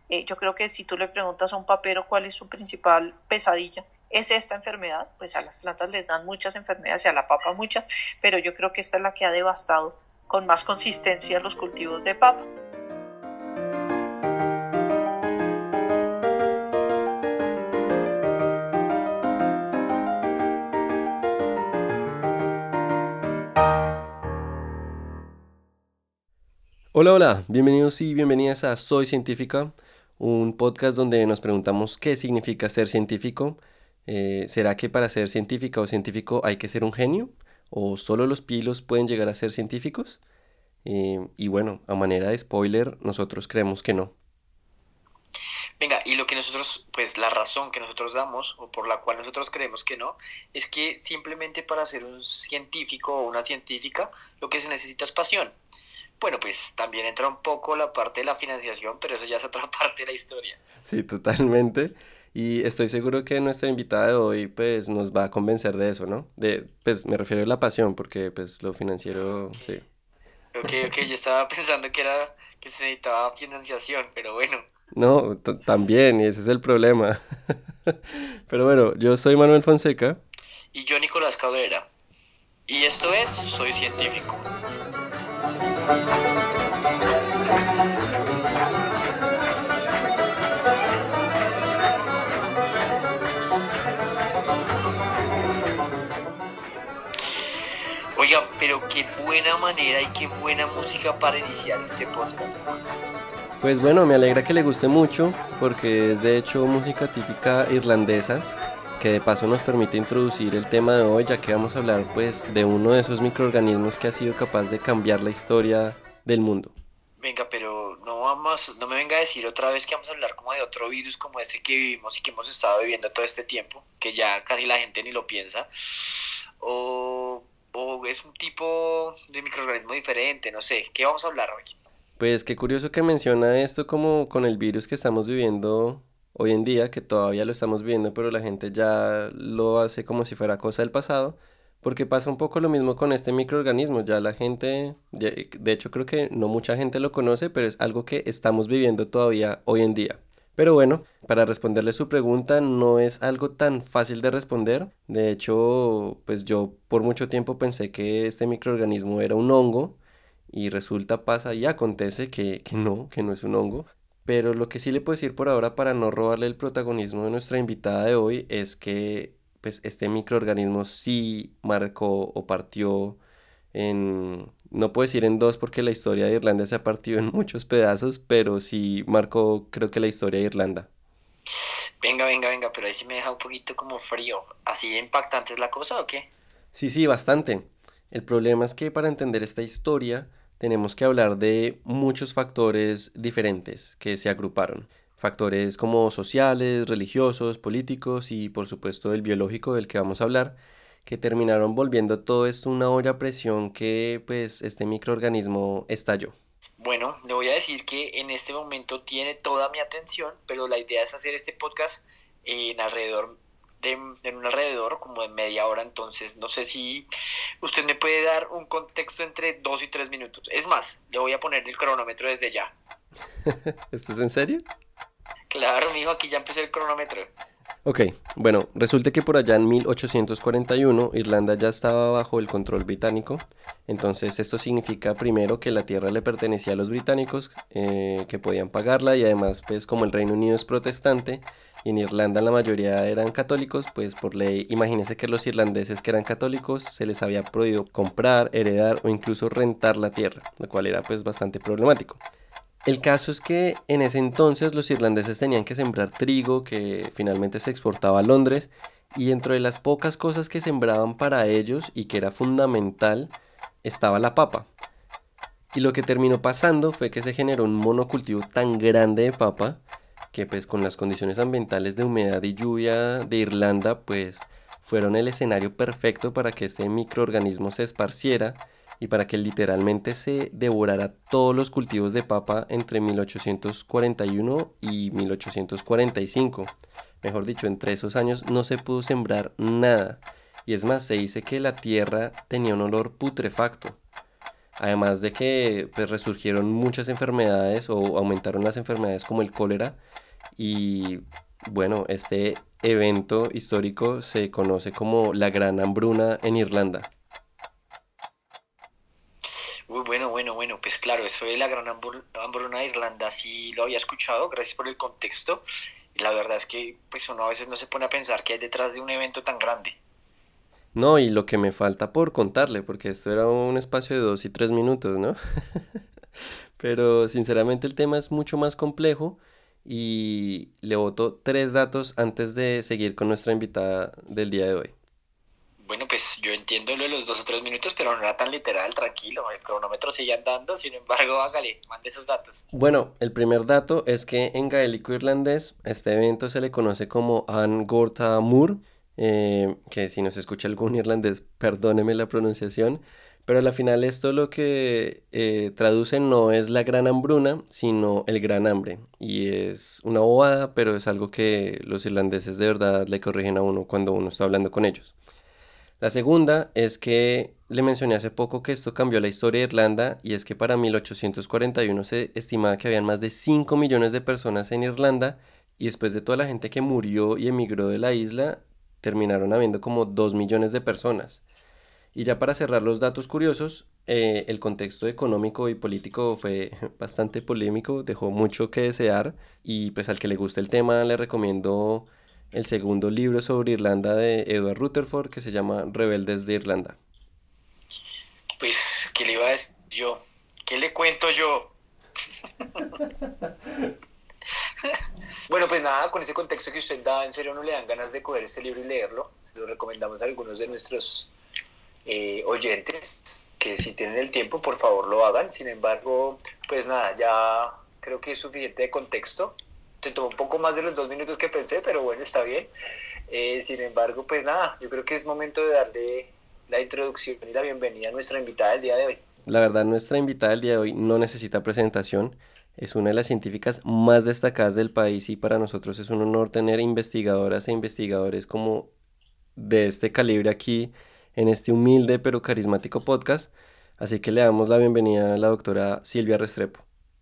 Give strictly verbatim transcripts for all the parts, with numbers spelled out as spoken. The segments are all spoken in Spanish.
Eh, yo creo que si tú le preguntas a un papero cuál es su principal pesadilla, es esta enfermedad, pues a las plantas les dan muchas enfermedades y a la papa muchas, pero yo creo que esta es la que ha devastado con más consistencia los cultivos de papa. Hola, hola, bienvenidos y bienvenidas a Soy Científica, un podcast donde nos preguntamos qué significa ser científico. Eh, ¿será que para ser científica o científico hay que ser un genio? ¿O solo los pilos pueden llegar a ser científicos? Eh, y bueno, a manera de spoiler, nosotros creemos que no. Venga, y lo que nosotros, pues la razón que nosotros damos, o por la cual nosotros creemos que no, es que simplemente para ser un científico o una científica, lo que se necesita es pasión. Bueno, pues también entra un poco la parte de la financiación, pero eso ya es otra parte de la historia. Sí, totalmente. Y estoy seguro que nuestra invitada de hoy pues nos va a convencer de eso, ¿no? De, pues me refiero a la pasión, porque pues lo Ah, financiero, ok. sí. Ok, ok, yo estaba pensando que era que se necesitaba financiación, pero bueno. No, t- también, y ese es el problema. Pero bueno, yo soy Manuel Fonseca. Y yo, Nicolás Cabrera. Y esto es Soy Científico. Oiga, pero qué buena manera y qué buena música para iniciar este podcast. Pues bueno, me alegra que le guste mucho porque es de hecho música típica irlandesa que de paso nos permite introducir el tema de hoy, ya que vamos a hablar pues de uno de esos microorganismos que ha sido capaz de cambiar la historia del mundo. Venga, pero no vamos, no me venga a decir otra vez que vamos a hablar como de otro virus como ese que vivimos y que hemos estado viviendo todo este tiempo, que ya casi la gente ni lo piensa, o, o es un tipo de microorganismo diferente, no sé, ¿qué vamos a hablar hoy? Pues qué curioso que menciona esto como con el virus que estamos viviendo hoy en día, que todavía lo estamos viviendo, pero la gente ya lo hace como si fuera cosa del pasado, porque pasa un poco lo mismo con este microorganismo, ya la gente, ya- de hecho creo que no mucha gente lo conoce, pero es algo que estamos viviendo todavía hoy en día. Pero bueno, para responderle su pregunta, no es algo tan fácil de responder. De hecho, pues yo por mucho tiempo pensé que este microorganismo era un hongo y resulta, pasa y acontece que, que no, que no es un hongo. Pero lo que sí le puedo decir por ahora para no robarle el protagonismo de nuestra invitada de hoy es que pues este microorganismo sí marcó o partió en, no puedo decir en dos porque la historia de Irlanda se ha partido en muchos pedazos, pero sí marcó creo que la historia de Irlanda. Venga, venga, venga, pero ahí sí me deja un poquito como frío. ¿Así de impactante es la cosa o qué? Sí, sí, bastante. El problema es que para entender esta historia tenemos que hablar de muchos factores diferentes que se agruparon. Factores como sociales, religiosos, políticos y por supuesto el biológico del que vamos a hablar, que terminaron volviendo todo esto una olla a presión que pues este microorganismo estalló. Bueno, le voy a decir que en este momento tiene toda mi atención, pero la idea es hacer este podcast en alrededor de, en un alrededor como de media hora, entonces no sé si usted me puede dar un contexto entre dos y tres minutos. Es más, le voy a poner el cronómetro desde ya. ¿Esto es en serio? Claro, mijo, aquí ya empecé el cronómetro. Ok, bueno, resulta que por allá en mil ochocientos cuarenta y uno Irlanda ya estaba bajo el control británico, entonces esto significa primero que la tierra le pertenecía a los británicos, eh, que podían pagarla y además pues como el Reino Unido es protestante y en Irlanda la mayoría eran católicos, pues por ley imagínense que los irlandeses que eran católicos se les había prohibido comprar, heredar o incluso rentar la tierra, lo cual era pues bastante problemático. El caso es que en ese entonces los irlandeses tenían que sembrar trigo que finalmente se exportaba a Londres y dentro de las pocas cosas que sembraban para ellos y que era fundamental estaba la papa. Y lo que terminó pasando fue que se generó un monocultivo tan grande de papa que pues con las condiciones ambientales de humedad y lluvia de Irlanda pues fueron el escenario perfecto para que este microorganismo se esparciera y para que literalmente se devorara todos los cultivos de papa entre mil ochocientos cuarenta y uno y mil ochocientos cuarenta y cinco. Mejor dicho, entre esos años no se pudo sembrar nada. Y es más, se dice que la tierra tenía un olor putrefacto. Además de que pues, resurgieron muchas enfermedades o aumentaron las enfermedades como el cólera y bueno, este evento histórico se conoce como la Gran Hambruna en Irlanda. Uy, bueno, bueno, bueno, pues claro, eso de la gran hambru- hambruna de Irlanda sí lo había escuchado, gracias por el contexto. Y la verdad es que pues uno a veces no se pone a pensar qué hay detrás de un evento tan grande. No, y lo que me falta por contarle, porque esto era un espacio de dos y tres minutos, ¿no? Pero sinceramente el tema es mucho más complejo y le boto tres datos antes de seguir con nuestra invitada del día de hoy. Bueno, pues yo entiendo lo de los dos o tres minutos, pero no era tan literal, tranquilo, el cronómetro sigue andando, sin embargo, hágale, mande esos datos. Bueno, el primer dato es que en gaélico irlandés este evento se le conoce como An Gorta Mur, eh, que si nos escucha algún irlandés, perdóneme la pronunciación, pero a la final esto lo que eh, traduce no es la gran hambruna, sino el gran hambre. Y es una bobada, pero es algo que los irlandeses de verdad le corrigen a uno cuando uno está hablando con ellos. La segunda es que le mencioné hace poco que esto cambió la historia de Irlanda y es que para mil ochocientos cuarenta y uno se estimaba que habían más de cinco millones de personas en Irlanda y después de toda la gente que murió y emigró de la isla, terminaron habiendo como dos millones de personas. Y ya para cerrar los datos curiosos, eh, el contexto económico y político fue bastante polémico, dejó mucho que desear y pues al que le guste el tema le recomiendo el segundo libro sobre Irlanda de Edward Rutherford que se llama Rebeldes de Irlanda. Pues, ¿qué le iba a decir yo? ¿Qué le cuento yo? Bueno, pues nada, con ese contexto que usted da, en serio no le dan ganas de coger este libro y leerlo. Lo recomendamos a algunos de nuestros eh, oyentes que si tienen el tiempo, por favor lo hagan. Sin embargo, pues nada, ya creo que es suficiente de contexto. Se tomó un poco más de los dos minutos que pensé, pero bueno, está bien. Eh, sin embargo, pues nada, yo creo que es momento de darle la introducción y la bienvenida a nuestra invitada del día de hoy. La verdad, nuestra invitada del día de hoy no necesita presentación. Es una de las científicas más destacadas del país y para nosotros es un honor tener investigadoras e investigadores como de este calibre aquí en este humilde pero carismático podcast. Así que le damos la bienvenida a la doctora Silvia Restrepo.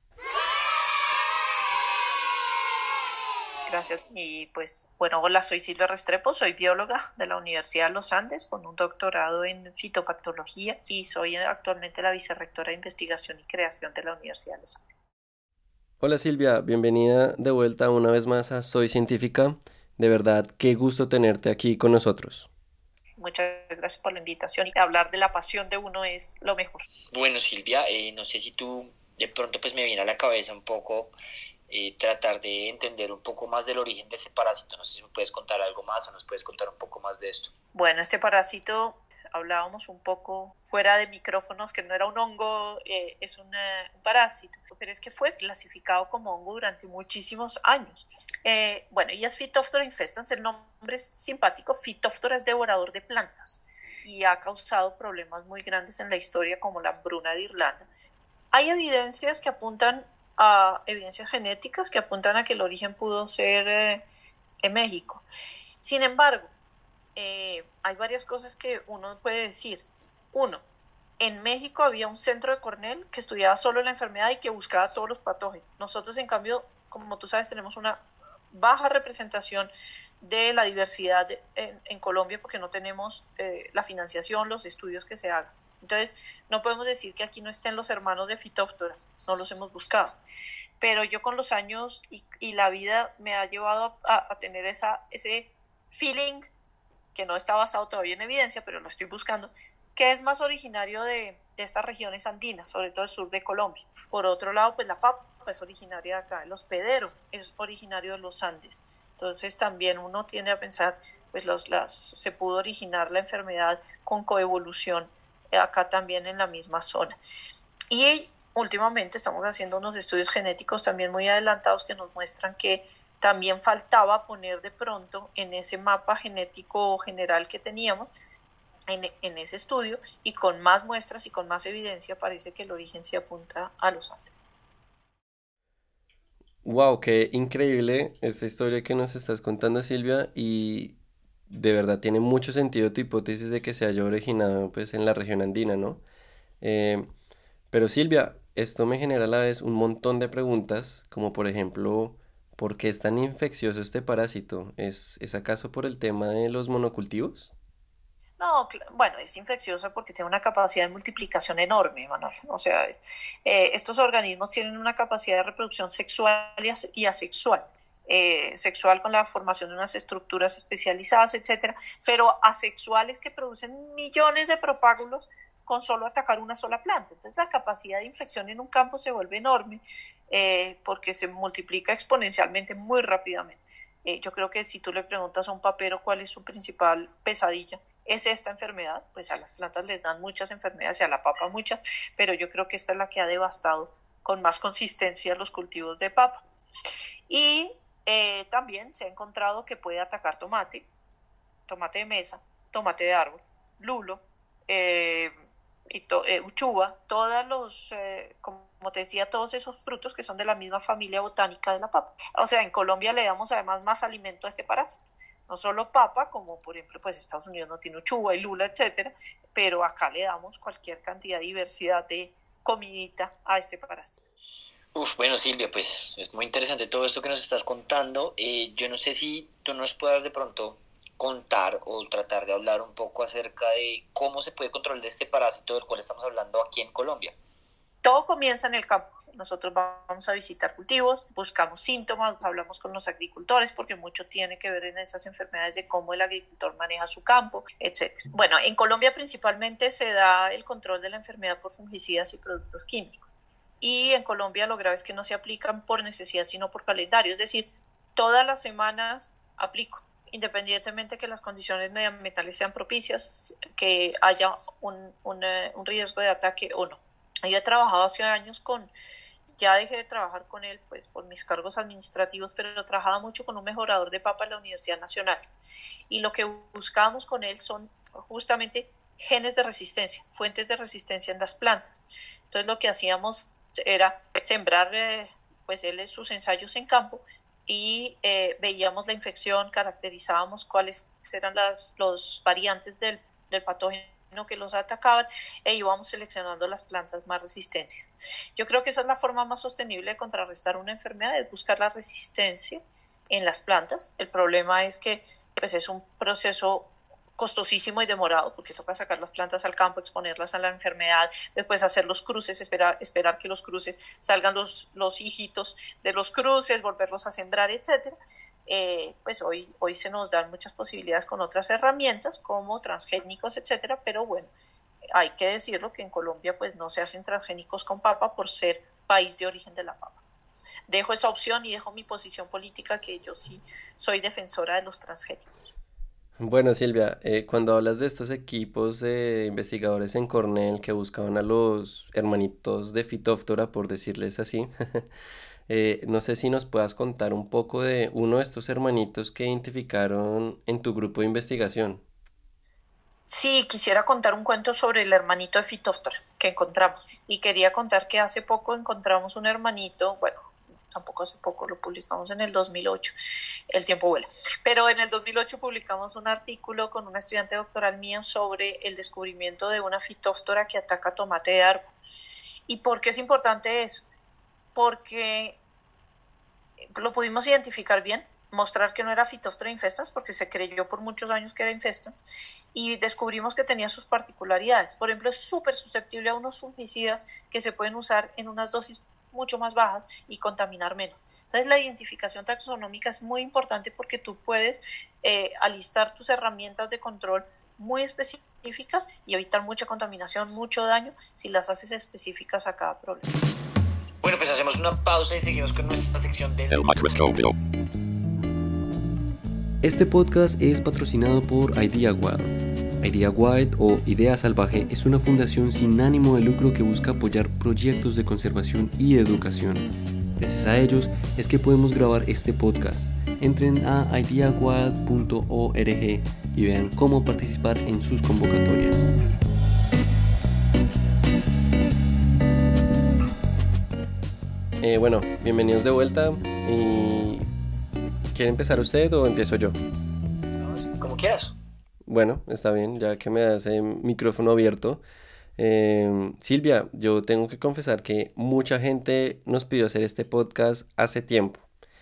Gracias. Y pues, bueno, hola, soy Silvia Restrepo, soy bióloga de la Universidad de los Andes con un doctorado en fitopatología y soy actualmente la vicerrectora de investigación y creación de la Universidad de los Andes. Hola Silvia, bienvenida de vuelta una vez más a Soy Científica. De verdad, qué gusto tenerte aquí con nosotros. Muchas gracias por la invitación y hablar de la pasión de uno es lo mejor. Bueno, Silvia, eh, no sé si tú de pronto pues me viene a la cabeza un poco eh, tratar de entender un poco más del origen de ese parásito. No sé si me puedes contar algo más o nos puedes contar un poco más de esto. Bueno, este parásito, hablábamos un poco fuera de micrófonos, que no era un hongo, eh, es una, un parásito, pero es que fue clasificado como hongo durante muchísimos años. Eh, bueno, y es Phytophthora infestans, el nombre es simpático, Phytophthora es devorador de plantas y ha causado problemas muy grandes en la historia como la hambruna de Irlanda. Hay evidencias que apuntan a evidencias genéticas que apuntan a que el origen pudo ser eh, en México. Sin embargo, eh, hay varias cosas que uno puede decir. Uno, en México había un centro de Cornell que estudiaba solo la enfermedad y que buscaba todos los patógenos. Nosotros, en cambio, como tú sabes, tenemos una baja representación de la diversidad de, en, en Colombia porque no tenemos eh, la financiación, los estudios que se hagan. Entonces, no podemos decir que aquí no estén los hermanos de Phytophthora, no los hemos buscado. Pero yo con los años y, y la vida me ha llevado a, a tener esa, ese feeling que no está basado todavía en evidencia, pero lo estoy buscando, que es más originario de, de estas regiones andinas, sobre todo el sur de Colombia. Por otro lado, pues la papa es originaria de acá, el hospedero es originario de los Andes. Entonces también uno tiende a pensar, pues los, las, se pudo originar la enfermedad con coevolución acá también en la misma zona. Y últimamente estamos haciendo unos estudios genéticos también muy adelantados que nos muestran que también faltaba poner de pronto en ese mapa genético general que teníamos, en, en ese estudio, y con más muestras y con más evidencia parece que el origen se apunta a los Andes. Wow, qué increíble esta historia que nos estás contando, Silvia, y de verdad tiene mucho sentido tu hipótesis de que se haya originado pues en la región andina, ¿no? Eh, Pero Silvia, esto me genera a la vez un montón de preguntas, como por ejemplo, ¿por qué es tan infeccioso este parásito? ¿Es, es acaso por el tema de los monocultivos? No, cl- bueno, es infecciosa porque tiene una capacidad de multiplicación enorme, Manuel. O sea, eh, estos organismos tienen una capacidad de reproducción sexual y, as- y asexual. Eh, sexual con la formación de unas estructuras especializadas, etcétera, pero asexuales que producen millones de propágulos con solo atacar una sola planta. Entonces, la capacidad de infección en un campo se vuelve enorme eh, porque se multiplica exponencialmente muy rápidamente. Eh, yo creo que si tú le preguntas a un papero cuál es su principal pesadilla, es esta enfermedad, pues a las plantas les dan muchas enfermedades y a la papa muchas, pero yo creo que esta es la que ha devastado con más consistencia los cultivos de papa. Y eh, también se ha encontrado que puede atacar tomate, tomate de mesa, tomate de árbol, lulo, eh, y to, eh, uchuva, todos los, eh, como te decía, todos esos frutos que son de la misma familia botánica de la papa. O sea, en Colombia le damos además más alimento a este parásito. No solo papa, como por ejemplo, pues Estados Unidos no tiene uchuva y lula, etcétera, pero acá le damos cualquier cantidad de diversidad de comidita a este parásito. Uf, bueno Silvia, pues es muy interesante todo esto que nos estás contando. Eh, yo no sé si tú nos puedas de pronto contar o tratar de hablar un poco acerca de cómo se puede controlar este parásito del cual estamos hablando aquí en Colombia. Todo comienza en el campo. Nosotros vamos a visitar cultivos, buscamos síntomas, hablamos con los agricultores porque mucho tiene que ver en esas enfermedades de cómo el agricultor maneja su campo, etcétera. Bueno, en Colombia principalmente se da el control de la enfermedad por fungicidas y productos químicos. Y en Colombia lo grave es que no se aplican por necesidad sino por calendario, es decir, todas las semanas aplico, independientemente que las condiciones medioambientales sean propicias, que haya un, un, un riesgo de ataque o no. Yo he trabajado hace años con, ya dejé de trabajar con él pues por mis cargos administrativos, pero trabajaba mucho con un mejorador de papa en la Universidad Nacional. Y lo que buscábamos con él son justamente genes de resistencia, fuentes de resistencia en las plantas. Entonces lo que hacíamos era sembrar eh, pues él sus ensayos en campo y eh, veíamos la infección, caracterizábamos cuáles eran las los variantes del, del patógeno que los atacaban e íbamos seleccionando las plantas más resistentes. Yo creo que esa es la forma más sostenible de contrarrestar una enfermedad, es buscar la resistencia en las plantas. El problema es que pues, es un proceso costosísimo y demorado porque toca sacar las plantas al campo, exponerlas a la enfermedad, después hacer los cruces, esperar, esperar que los cruces salgan los, los hijitos de los cruces, volverlos a sembrar, etcétera. Eh, pues hoy, hoy se nos dan muchas posibilidades con otras herramientas como transgénicos, etcétera, pero bueno, hay que decirlo que en Colombia pues no se hacen transgénicos con papa por ser país de origen de la papa. Dejo esa opción y dejo mi posición política que yo sí soy defensora de los transgénicos. Bueno, Silvia, eh, cuando hablas de estos equipos de investigadores en Cornell que buscaban a los hermanitos de Phytophthora, por decirles así, eh, no sé si nos puedas contar un poco de uno de estos hermanitos que identificaron en tu grupo de investigación. Sí, quisiera contar un cuento sobre el hermanito de Phytophthora que encontramos. Y quería contar que hace poco encontramos un hermanito, bueno, tampoco hace poco, lo publicamos en el dos mil ocho, el tiempo vuela. Pero en el dos mil ocho publicamos un artículo con una estudiante doctoral mía sobre el descubrimiento de una Phytophthora que ataca tomate de árbol. ¿Y por qué es importante eso? Porque lo pudimos identificar bien, mostrar que no era Phytophthora infestas, porque se creyó por muchos años que era infesta, y descubrimos que tenía sus particularidades. Por ejemplo, es súper susceptible a unos fungicidas que se pueden usar en unas dosis mucho más bajas y contaminar menos. Entonces, la identificación taxonómica es muy importante porque tú puedes eh, alistar tus herramientas de control muy específicas y evitar mucha contaminación, mucho daño, si las haces específicas a cada problema. Bueno, pues hacemos una pausa y seguimos con nuestra sección del El microscopio. Este podcast es patrocinado por Idea Wild. Idea Wild o Idea Salvaje es una fundación sin ánimo de lucro que busca apoyar proyectos de conservación y educación. Gracias a ellos es que podemos grabar este podcast. Entren a idea wild punto org y vean cómo participar en sus convocatorias. Eh, bueno, bienvenidos de vuelta. Y ¿quiere empezar usted o empiezo yo? como quieras. Bueno, está bien, ya que me das el micrófono abierto. Eh, Silvia, yo tengo que confesar que mucha gente nos pidió hacer este podcast hace tiempo.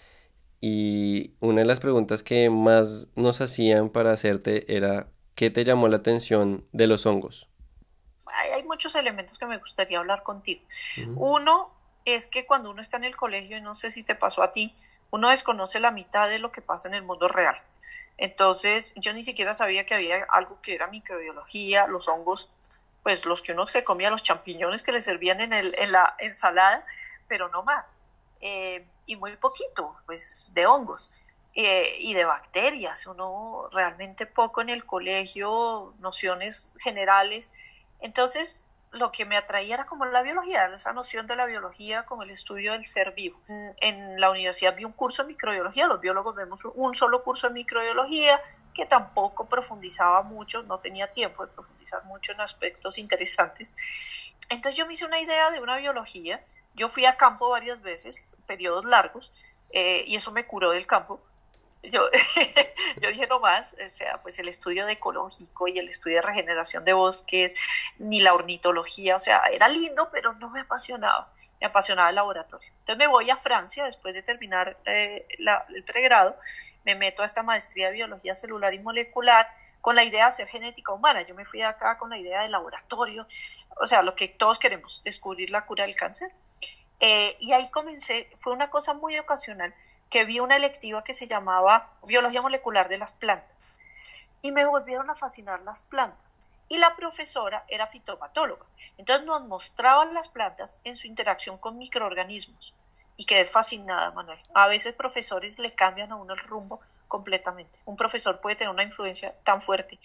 Y una de las preguntas que más nos hacían para hacerte era, ¿qué te llamó la atención de los hongos? Hay, hay muchos elementos que me gustaría hablar contigo. Ujú. Uno es que cuando uno está en el colegio, y no sé si te pasó a ti, uno desconoce la mitad de lo que pasa en el mundo real. Entonces, yo ni siquiera sabía que había algo que era microbiología, los hongos, pues los que uno se comía, los champiñones que le servían en, el, en la ensalada, pero no más. Eh, y muy poquito, pues, de hongos eh, y de bacterias. Uno realmente poco en el colegio, nociones generales. Entonces, lo que me atraía era como la biología, esa noción de la biología como el estudio del ser vivo. En la universidad vi un curso de microbiología, los biólogos vemos un solo curso de microbiología que tampoco profundizaba mucho, no tenía tiempo de profundizar mucho en aspectos interesantes. Entonces yo me hice una idea de una biología. Yo fui a campo varias veces, periodos largos, eh, y eso me curó del campo. Yo, yo dije no más, o sea, pues el estudio de ecológico y el estudio de regeneración de bosques, ni la ornitología, o sea, era lindo, pero no me apasionaba, me apasionaba el laboratorio. Entonces me voy a Francia después de terminar eh, la, el pregrado, me meto a esta maestría de biología celular y molecular con la idea de hacer genética humana. Yo me fui de acá con la idea de laboratorio, o sea, lo que todos queremos, descubrir la cura del cáncer. Eh, y ahí comencé, fue una cosa muy ocasional, que vi una electiva que se llamaba Biología Molecular de las Plantas. Y me volvieron a fascinar las plantas. Y la profesora era fitopatóloga. Entonces nos mostraban las plantas en su interacción con microorganismos. Y quedé fascinada, Manuel. A veces profesores le cambian a uno el rumbo completamente. Un profesor puede tener una influencia tan fuerte.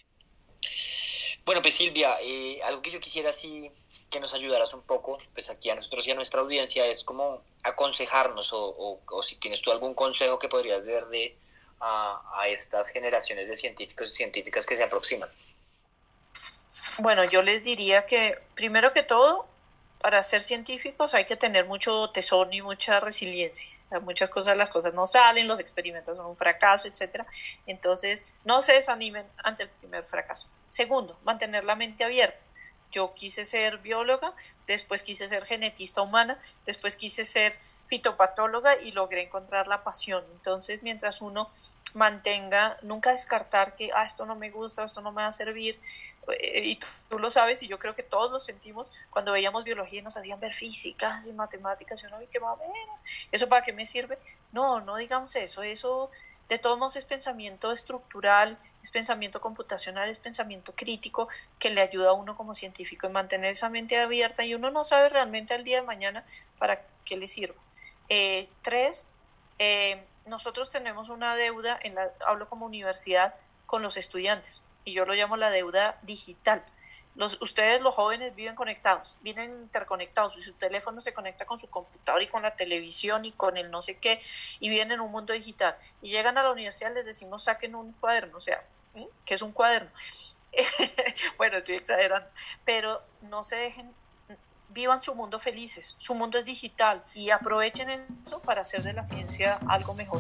Bueno, pues Silvia, eh, algo que yo quisiera sí que nos ayudaras un poco, pues aquí a nosotros y a nuestra audiencia, es como aconsejarnos o, o, o si tienes tú algún consejo que podrías darle a, a estas generaciones de científicos y científicas que se aproximan. Bueno, yo les diría que primero que todo, para ser científicos hay que tener mucho tesón y mucha resiliencia. Muchas cosas, las cosas no salen, los experimentos son un fracaso, etcétera. Entonces, no se desanimen ante el primer fracaso. Segundo, mantener la mente abierta. Yo quise ser bióloga, después quise ser genetista humana, después quise ser fitopatóloga y logré encontrar la pasión. Entonces, mientras uno mantenga, nunca descartar que ah, esto no me gusta, esto no me va a servir, y tú, tú lo sabes y yo creo que todos lo sentimos cuando veíamos biología y nos hacían ver físicas y matemáticas y uno, ¡ay, qué mamera! ¿Eso para qué me sirve? No, no digamos eso, eso de todos modos es pensamiento estructural, es pensamiento computacional, es pensamiento crítico que le ayuda a uno como científico en mantener esa mente abierta y uno no sabe realmente al día de mañana para qué le sirva. Eh, tres, eh, nosotros tenemos una deuda, en la, hablo como universidad, con los estudiantes y yo lo llamo la deuda digital. Los, ustedes los jóvenes viven conectados, viven interconectados y su teléfono se conecta con su computador y con la televisión y con el no sé qué y viven en un mundo digital y llegan a la universidad, les decimos saquen un cuaderno, o sea, ¿qué es un cuaderno? Bueno, estoy exagerando, pero no se dejen, vivan su mundo felices, su mundo es digital y aprovechen eso para hacer de la ciencia algo mejor.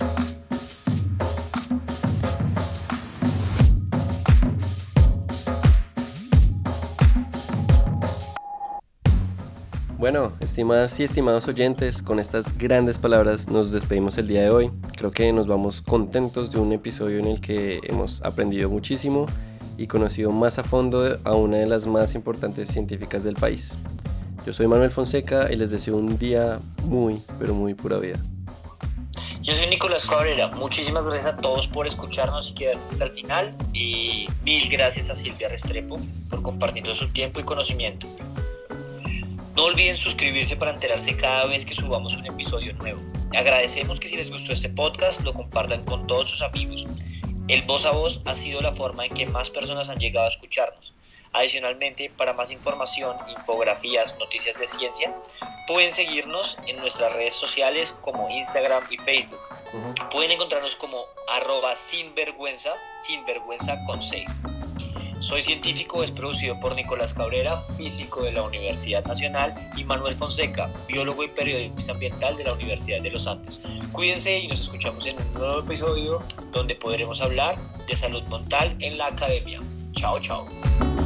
Bueno, estimadas y estimados oyentes, con estas grandes palabras nos despedimos el día de hoy. Creo que nos vamos contentos de un episodio en el que hemos aprendido muchísimo y conocido más a fondo a una de las más importantes científicas del país. Yo soy Manuel Fonseca y les deseo un día muy, pero muy pura vida. Yo soy Nicolás Cabrera. Muchísimas gracias a todos por escucharnos y quedarse hasta el final. Y mil gracias a Silvia Restrepo por compartiendo su tiempo y conocimiento. No olviden suscribirse para enterarse cada vez que subamos un episodio nuevo. Agradecemos que si les gustó este podcast lo compartan con todos sus amigos. El voz a voz ha sido la forma en que más personas han llegado a escucharnos. Adicionalmente, para más información, infografías, noticias de ciencia, pueden seguirnos en nuestras redes sociales como Instagram y Facebook. Uh-huh. Pueden encontrarnos como arroba sinvergüenza, sinvergüenza con seis. Soy Científico es producido por Nicolás Cabrera, físico de la Universidad Nacional, y Manuel Fonseca, biólogo y periodista ambiental de la Universidad de los Andes. Cuídense y nos escuchamos en un nuevo episodio donde podremos hablar de salud mental en la academia. Chao, chao.